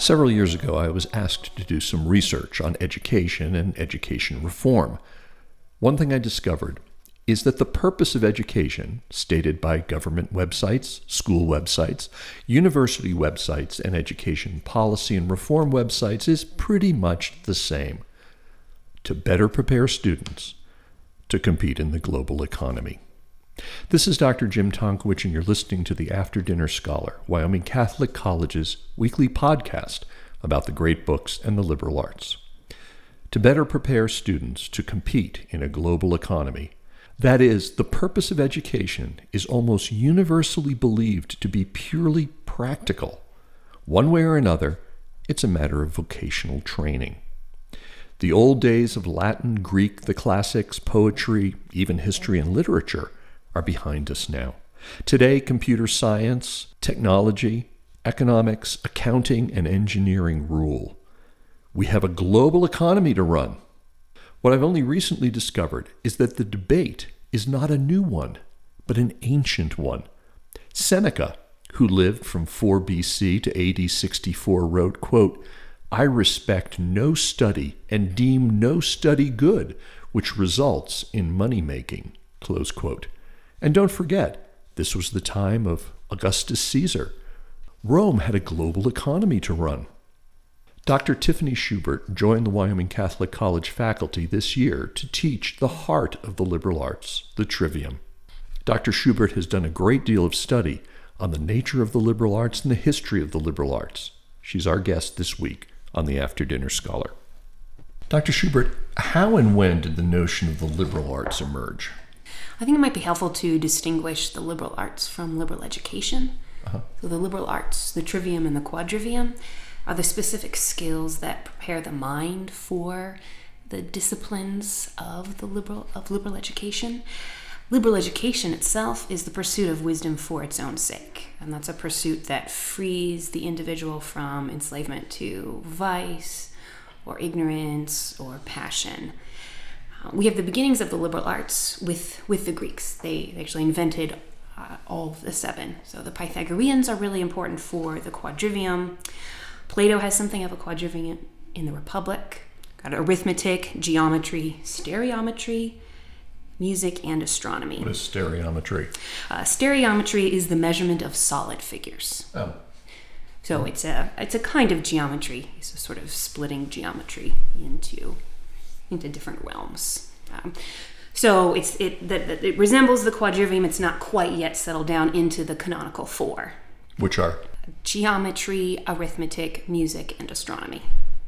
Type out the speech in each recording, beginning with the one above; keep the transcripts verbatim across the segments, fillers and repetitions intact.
Several years ago, I was asked to do some research on education and education reform. One thing I discovered is that the purpose of education, stated by government websites, school websites, university websites, and education policy and reform websites, is pretty much the same: to better prepare students to compete in the global economy. This is Doctor Jim Tonkowich, and you're listening to the After Dinner Scholar, Wyoming Catholic College's weekly podcast about the great books and the liberal arts. To better prepare students to compete in a global economy, that is, the purpose of education is almost universally believed to be purely practical. One way or another, it's a matter of vocational training. The old days of Latin, Greek, the classics, poetry, even history and literature are behind us now. Today, computer science, technology, economics, accounting, and engineering rule. We have a global economy to run. What I've only recently discovered is that the debate is not a new one, but an ancient one. Seneca, who lived from four B C to A D sixty-four, wrote, quote, "I respect no study and deem no study good, which results in money-making," close quote. And don't forget, this was the time of Augustus Caesar. Rome had a global economy to run. Doctor Tiffany Schubert joined the Wyoming Catholic College faculty this year to teach the heart of the liberal arts, the trivium. Doctor Schubert has done a great deal of study on the nature of the liberal arts and the history of the liberal arts. She's our guest this week on the After Dinner Scholar. Doctor Schubert, how and when did the notion of the liberal arts emerge? I think it might be helpful to distinguish the liberal arts from liberal education. Uh-huh. So the liberal arts, the trivium and the quadrivium, are the specific skills that prepare the mind for the disciplines of the liberal of liberal education. Liberal education itself is the pursuit of wisdom for its own sake, and that's a pursuit that frees the individual from enslavement to vice or ignorance or passion. Uh, we have the beginnings of the liberal arts with, with the Greeks. They, they actually invented uh, all of the seven. So the Pythagoreans are really important for the quadrivium. Plato has something of a quadrivium in the Republic. Got arithmetic, geometry, stereometry, music, and astronomy. What is stereometry? Uh, stereometry is the measurement of solid figures. Oh. So it's a it's a kind of geometry. It's a sort of splitting geometry into into different realms. Um, so it's it that it resembles the quadrivium. It's not quite yet settled down into the canonical four, which are geometry, arithmetic, music, and astronomy.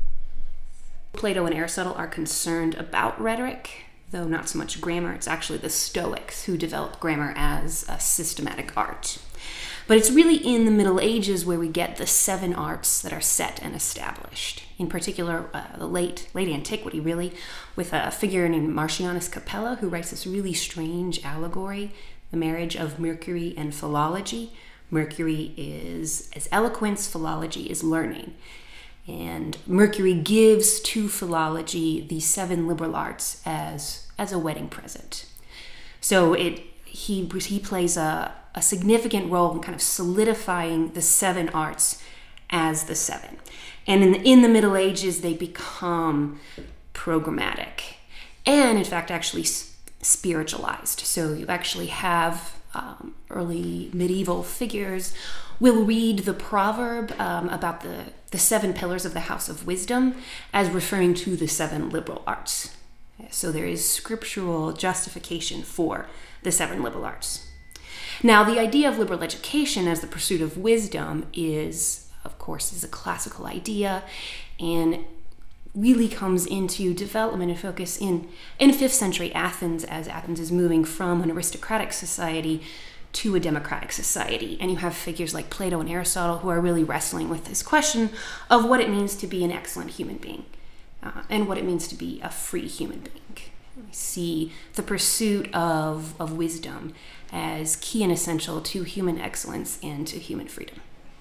Plato and Aristotle are concerned about rhetoric, though not so much grammar. It's actually the Stoics who developed grammar as a systematic art. But it's really in the Middle Ages where we get the seven arts that are set and established. In particular, uh, the late late antiquity, really, with a figure named Marcianus Capella, who writes this really strange allegory, the marriage of Mercury and philology. Mercury is as eloquence, philology is learning. And Mercury gives to philology the seven liberal arts as, as a wedding present. So it he he plays a, a significant role in kind of solidifying the seven arts as the seven. And in the, in the Middle Ages, they become programmatic and, in fact, actually spiritualized. So you actually have Um, early medieval figures will read the proverb um, about the, the seven pillars of the house of wisdom as referring to the seven liberal arts. So there is scriptural justification for the seven liberal arts. Now, the idea of liberal education as the pursuit of wisdom is, of course, is a classical idea and really comes into development and focus in, in fifth century Athens, as Athens is moving from an aristocratic society to a democratic society. And you have figures like Plato and Aristotle who are really wrestling with this question of what it means to be an excellent human being uh, and what it means to be a free human being. We see the pursuit of, of wisdom as key and essential to human excellence and to human freedom.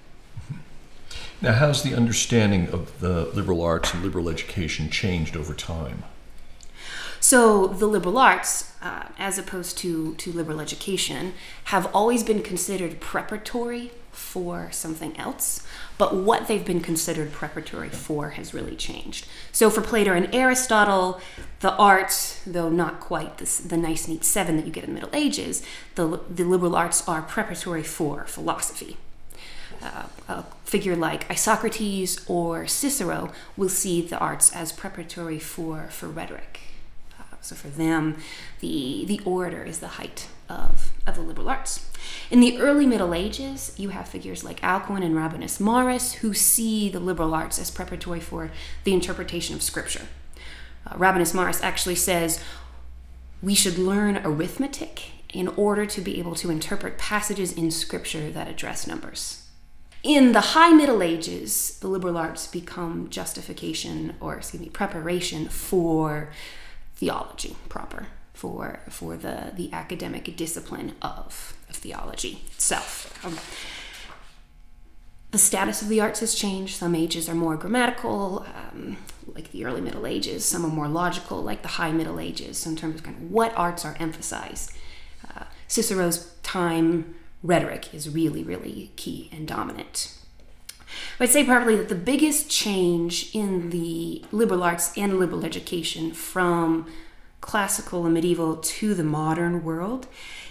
Now, how's the understanding of the liberal arts and liberal education changed over time? So the liberal arts, uh, as opposed to, to liberal education, have always been considered preparatory for something else, but what they've been considered preparatory for has really changed. So for Plato and Aristotle, the arts, though not quite this, the nice neat seven that you get in the Middle Ages, the, the liberal arts are preparatory for philosophy. Uh, a figure like Isocrates or Cicero will see the arts as preparatory for, for rhetoric. Uh, so for them, the, the orator is the height of, of the liberal arts. In the early Middle Ages, you have figures like Alcuin and Rabanus Maurus who see the liberal arts as preparatory for the interpretation of Scripture. Uh, Rabanus Maurus actually says, we should learn arithmetic in order to be able to interpret passages in Scripture that address numbers. In the High Middle Ages, the liberal arts become justification, or excuse me, preparation for theology proper, for for the, the academic discipline of, of theology itself. Um, the status of the arts has changed. Some ages are more grammatical, um, like the early Middle Ages. Some are more logical, like the High Middle Ages, so in terms of kind of what arts are emphasized. Uh, Cicero's time, rhetoric is really, really key and dominant. I'd say probably that the biggest change in the liberal arts and liberal education from classical and medieval to the modern world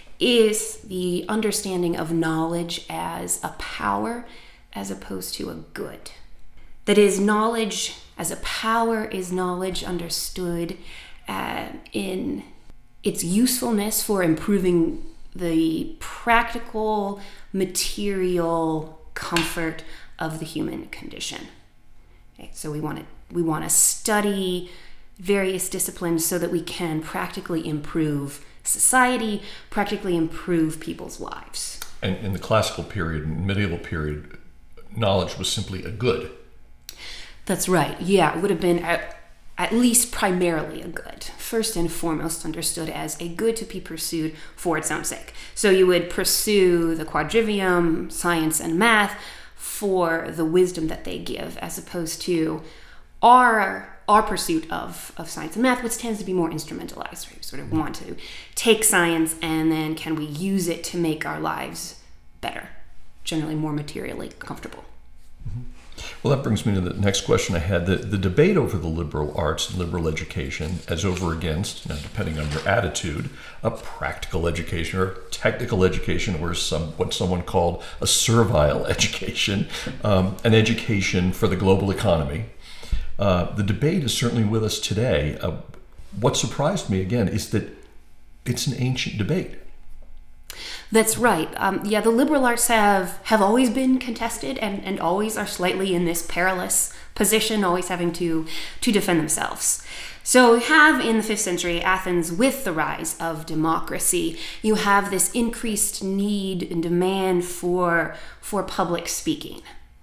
is the understanding of knowledge as a power as opposed to a good. That is, knowledge as a power is knowledge understood uh, in its usefulness for improving the practical, material comfort of the human condition. Okay, so we want to we want to study various disciplines so that we can practically improve society, practically improve people's lives. And in the classical period, medieval period, knowledge was simply a good. That's right. Yeah, it would have been at, at least primarily a good. First and foremost understood as a good to be pursued for its own sake. So you would pursue the quadrivium, science and math, for the wisdom that they give, as opposed to our our pursuit of, of science and math, which tends to be more instrumentalized. Right? We sort of want to take science and then can we use it to make our lives better, generally more materially comfortable. Mm-hmm. Well, that brings me to the next question I had. The, the debate over the liberal arts and liberal education as over against, now depending on your attitude, a practical education or technical education, or some what someone called a servile education, um, an education for the global economy. Uh, the debate is certainly with us today. Uh, what surprised me, again, is that it's an ancient debate. That's right. Um, yeah, the liberal arts have, have always been contested and, and always are slightly in this perilous position, always having to, to defend themselves. So you have in the fifth century Athens, with the rise of democracy, you have this increased need and demand for, for public speaking.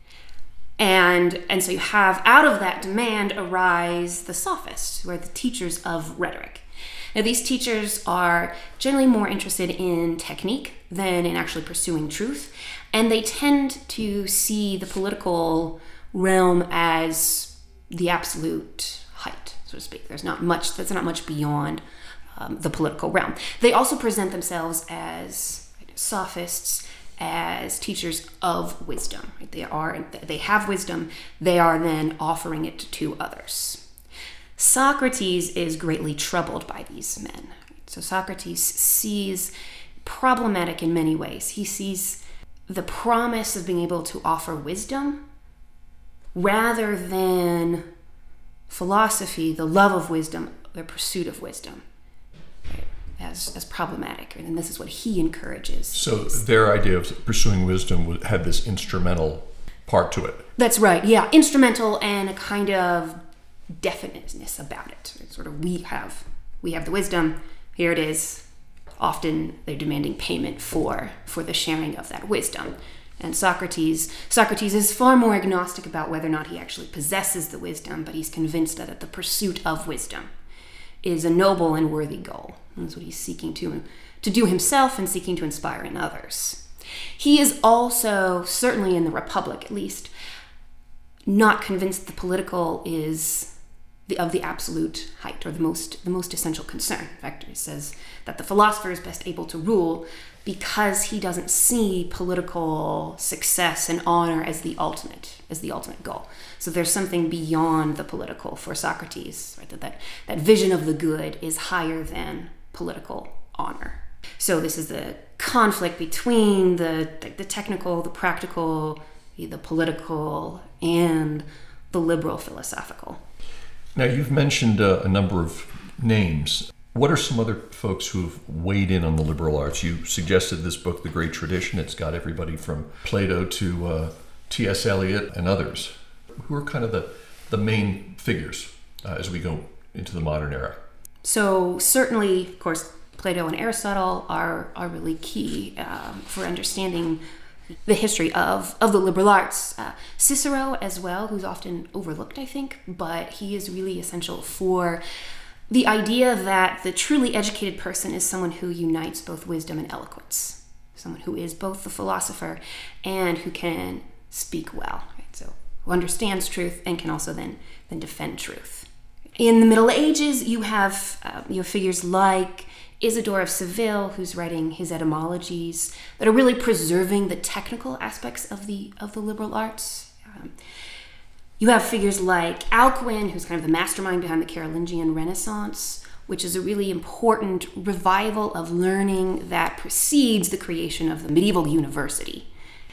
And, and so you have, out of that demand arise the sophists, who are the teachers of rhetoric. Now, these teachers are generally more interested in technique than in actually pursuing truth, and they tend to see the political realm as the absolute height, so to speak. There's not much, that's not much beyond um, the political realm. They also present themselves as sophists, as teachers of wisdom. Right? They are, they have wisdom, they are then offering it to others. Socrates is greatly troubled by these men. So Socrates sees problematic in many ways. He sees the promise of being able to offer wisdom rather than philosophy, the love of wisdom, the pursuit of wisdom, as, as problematic. And this is what he encourages. So their idea of pursuing wisdom had this instrumental part to it. That's right, yeah. Instrumental and a kind of definiteness about it. It's sort of we have we have the wisdom, here it is. Often they're demanding payment for for the sharing of that wisdom. And Socrates Socrates is far more agnostic about whether or not he actually possesses the wisdom, but he's convinced that the pursuit of wisdom is a noble and worthy goal. And that's what he's seeking to to do himself and seeking to inspire in others. He is also, certainly in the Republic at least, not convinced the political is the, of the absolute height, or the most the most essential concern. In fact, he says that the philosopher is best able to rule because he doesn't see political success and honor as the ultimate, as the ultimate goal. So there's something beyond the political for Socrates, right? That, that that vision of the good is higher than political honor. So this is the conflict between the the, the technical, the practical, the political, and the liberal philosophical. Now, you've mentioned uh, a number of names. What are some other folks who've weighed in on the liberal arts? You suggested this book, The Great Tradition. It's got everybody from Plato to uh, T S Eliot and others. Who are kind of the, the main figures uh, as we go into the modern era? So certainly, of course, Plato and Aristotle are, are really key um, for understanding the history of, of the liberal arts. Uh, Cicero as well, who's often overlooked, I think, but he is really essential for the idea that the truly educated person is someone who unites both wisdom and eloquence, someone who is both the philosopher and who can speak well, right? So who understands truth and can also then, then defend truth. In the Middle Ages, you have, uh, you have figures like Isidore of Seville, who's writing his etymologies that are really preserving the technical aspects of the of the liberal arts. Um, you have figures like Alcuin, who's kind of the mastermind behind the Carolingian Renaissance, which is a really important revival of learning that precedes the creation of the medieval university.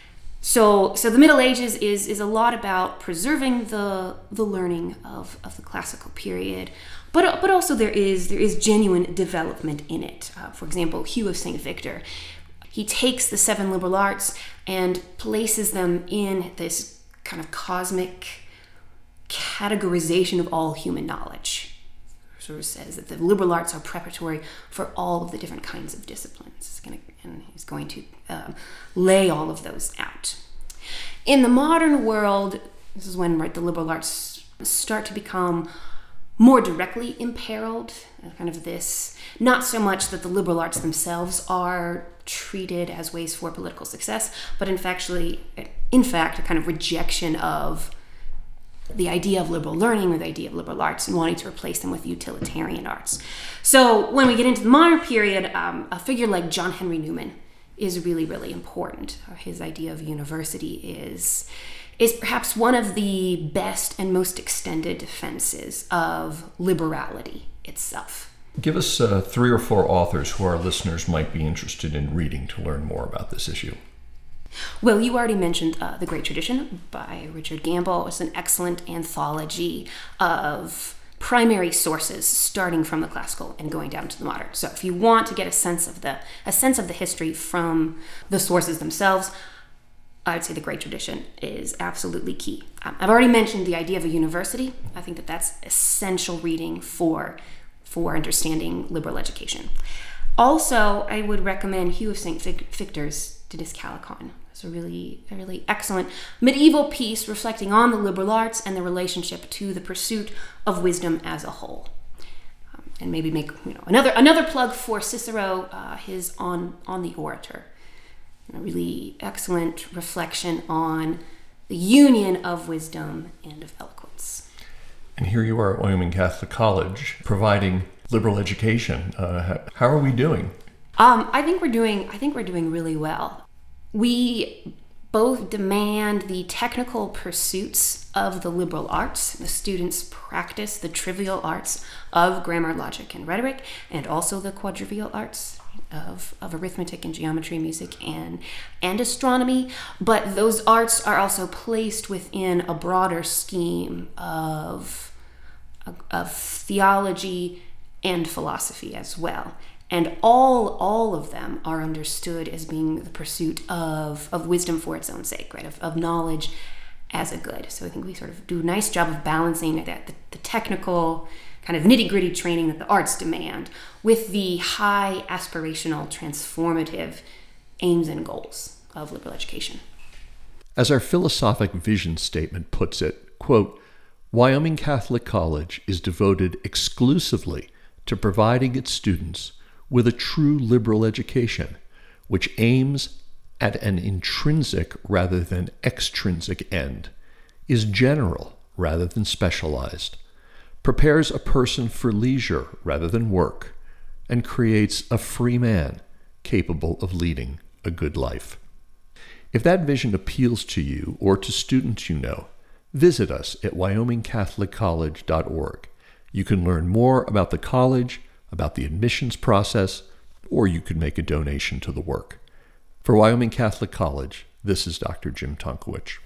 So, so the Middle Ages is is a lot about preserving the the learning of, of the classical period, but but also there is there is genuine development in it. Uh, for example, Hugh of Saint Victor, he takes the seven liberal arts and places them in this kind of cosmic categorization of all human knowledge. Sort of says that the liberal arts are preparatory for all of the different kinds of disciplines. He's going to, and he's going to um, lay all of those out. In the modern world, this is when right, the liberal arts start to become more directly imperiled. Kind of this, not so much that the liberal arts themselves are treated as ways for political success, but in fact, in fact, a kind of rejection of the idea of liberal learning or the idea of liberal arts and wanting to replace them with utilitarian arts. So when we get into the modern period, um, a figure like John Henry Newman is really, really important. His idea of university is, is perhaps one of the best and most extended defenses of liberality itself. Give us uh, three or four authors who our listeners might be interested in reading to learn more about this issue. Well, you already mentioned uh, The Great Tradition by Richard Gamble. It's an excellent anthology of primary sources starting from the classical and going down to the modern. So if you want to get a sense of the a sense of the history from the sources themselves, I would say The Great Tradition is absolutely key. Um, I've already mentioned the idea of a university. I think that that's essential reading for, for understanding liberal education. Also, I would recommend Hugh of Saint Victor's Didascalicon. It's a really, a really excellent medieval piece reflecting on the liberal arts and the relationship to the pursuit of wisdom as a whole. Um, and maybe make you know another another plug for Cicero, uh, his on on the Orator. A really excellent reflection on the union of wisdom and of eloquence. And here you are at Wyoming Catholic College providing liberal education. Uh, how are we doing? Um, I think we're doing. I think we're doing really well. We both demand the technical pursuits of the liberal arts. The students practice the trivial arts of grammar, logic, and rhetoric, and also the quadrivial arts of, of arithmetic and geometry, music, and, and astronomy. But those arts are also placed within a broader scheme of, of theology and philosophy as well. And all all of them are understood as being the pursuit of, of wisdom for its own sake, right? Of, of knowledge as a good. So I think we sort of do a nice job of balancing that the, the technical kind of nitty-gritty training that the arts demand with the high aspirational, transformative aims and goals of liberal education. As our philosophic vision statement puts it, quote, Wyoming Catholic College is devoted exclusively to providing its students with a true liberal education, which aims at an intrinsic rather than extrinsic end, is general rather than specialized, prepares a person for leisure rather than work, and creates a free man capable of leading a good life. If that vision appeals to you or to students you know, visit us at wyoming catholic college dot org. You can learn more about the college, about the admissions process, or you could make a donation to the work. For Wyoming Catholic College, this is Doctor Jim Tonkowich.